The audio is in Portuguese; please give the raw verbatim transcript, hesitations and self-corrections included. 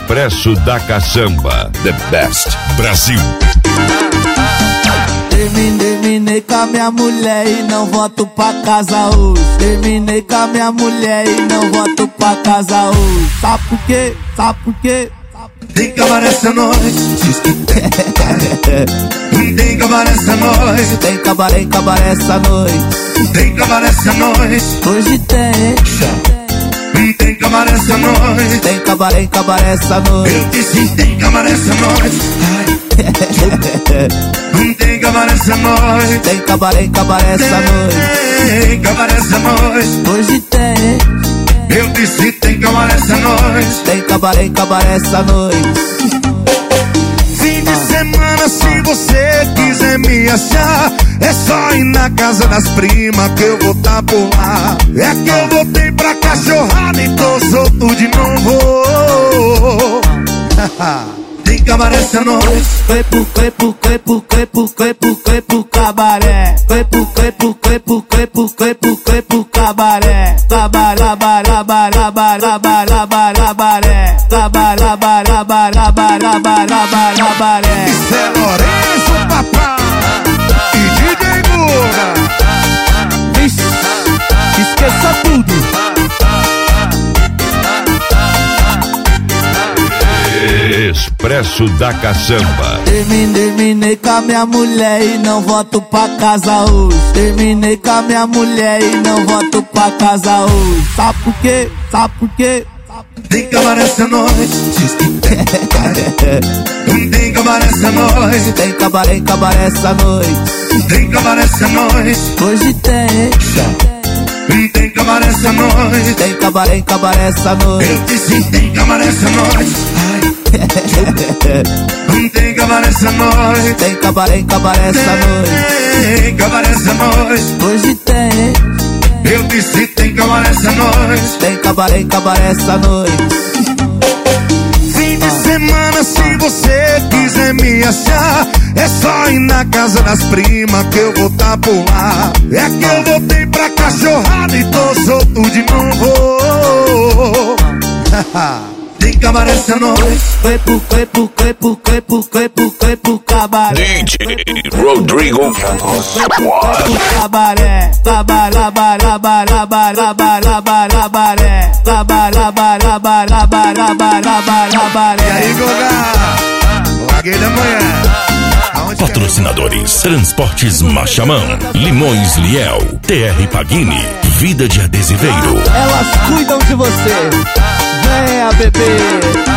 Expresso da Caçamba, the best, Brasil. Terminei, terminei com a minha mulher e não volto pra casa hoje. Terminei com a minha mulher e não volto pra casa hoje. Sabe por quê? Sabe por quê? Tem que acabar essa noite. Diz que tem. Tem que acabar essa noite. Tem que acabar, tem que acabar essa noite. Tem que acabar essa noite. Hoje tem. Tem que acabar essa noite. Tem que acabar, tem que acabar essa noite. Eu disse tem que acabar essa noite. Tem que acabar essa noite. Tem que acabar, tem que acabar essa noite. Tem que acabar essa noite. Hoje tem. Eu disse tem que acabar essa noite. Tem que acabar, tem que acabar essa noite. Fim de semana, se você quiser me achar, é só ir na casa das primas que eu vou tá por lá. É que eu voltei pra cachorrada e tô solto de novo. Tem que acabar essa noite. Foi pro, foi pro, foi pro, foi pro, foi pro, foi pro cabaré. Foi pro, foi pro, foi pro, foi pro, foi pro, foi pro cabaré. Cabaré, cabaré, cabaré, cabaré, cabaré. Cabaré, cabaré, cabaré, cabaré. Isso é Lourenço, papai e D J Guga. Vixe, esqueça tudo. Expresso da Caçamba. Terminei, terminei com a minha mulher e não volto pra casa hoje. Terminei com a minha mulher e não volto pra casa hoje. Sabe por quê? Sabe por quê? Tem que acabar essa noite. Diz que tem. Tem que acabar essa noite. Tem que acabar, tem que acabar essa noite. Tem que acabar essa noite. Hoje tem. Tem que acabar essa noite. Tem que acabar, tem que acabar essa noite. Eu disse tem que acabar essa noite. Tem que acabar essa noite. Tem que acabar, tem que acabar essa noite. Tem que acabar essa noite. Hoje tem. Eu disse tem que acabar essa noite. Tem que acabar, tem que acabar essa noite. Fim de semana, se você quiser me achar, é só ir na casa das primas que eu vou tá por lá. É que eu voltei pra cachorrada e tô solto de novo. Tem que acabar essa noite. Foi pro, foi pro, foi pro, foi pro, foi pro, foi pro cabaré. D J Rodrigo Campos. Cabaré, cabaré, cabaré, cabaré, cabaré, cabaré, cabaré, cabaré. E aí, Guga? Laguei da manhã. Patrocinadores: Transportes Machamão, Limões Liel, T R Pagini, Vida de Adesiveiro. Elas cuidam de você. Venha, bebê.